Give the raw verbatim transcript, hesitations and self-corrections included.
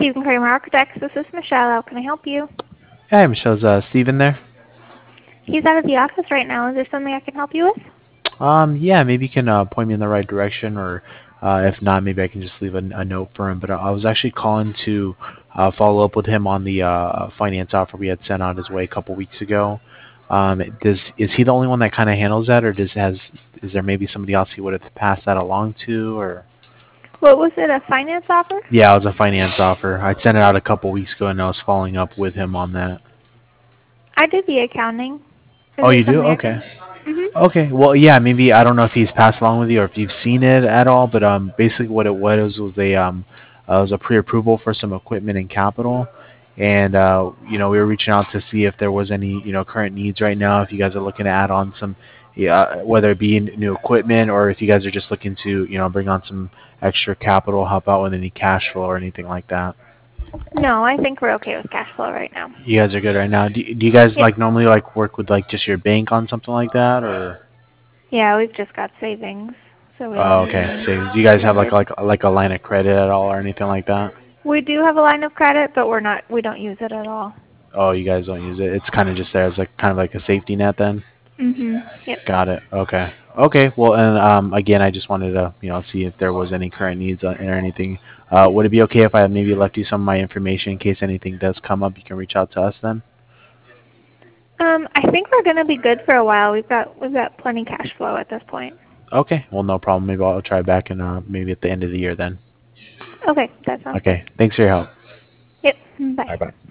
Stephen Kramer Architects. This is Michelle. How can I help you? Hey, Michelle's uh, Steven there. He's out of the office right now. Is there something I can help you with? Um, yeah, maybe you can uh, point me in the right direction, or uh, if not, maybe I can just leave a, a note for him. But I was actually calling to uh, follow up with him on the uh, finance offer we had sent out his way a couple weeks ago. Um, does is he the only one that kind of handles that, or does has is there maybe somebody else he would have passed that along to, or? What was it, a finance offer? Yeah, it was a finance offer. I sent it out a couple weeks ago, and I was following up with him on that. I did the accounting. Is Oh, there you do? something I Okay. can... Mm-hmm. Okay, well, yeah, maybe I don't know if he's passed along with you or if you've seen it at all, but um, basically what it was was a um, uh, was a pre-approval for some equipment and capital, and uh, you know we were reaching out to see if there was any you know current needs right now. If you guys are looking to add on some, yeah, whether it be new equipment or if you guys are just looking to you know bring on some extra capital, help out with any cash flow or anything like that. No, I think we're okay with cash flow right now. You guys are good right now. Do, do you guys Yep. like normally like work with like just your bank on something like that or? Yeah, we've just got savings, so we don't Oh, need okay. any So do you guys have like leverage. like like a line of credit at all or anything like that? We do have a line of credit, but we're not. We don't use it at all. Oh, you guys don't use it. It's kind of just there as like kind of like a safety net then. Mhm. Yep. Got it. Okay. Okay. Well, and um, again, I just wanted to you know see if there was any current needs uh, or anything. Uh, would it be okay if I maybe left you some of my information in case anything does come up? You can reach out to us then. Um, I think we're gonna be good for a while. We've got we've got plenty cash flow at this point. Okay. Well, no problem. Maybe I'll try back in uh, maybe at the end of the year then. Okay, that sounds good. Okay. Thanks for your help. Yep. Bye. Bye bye.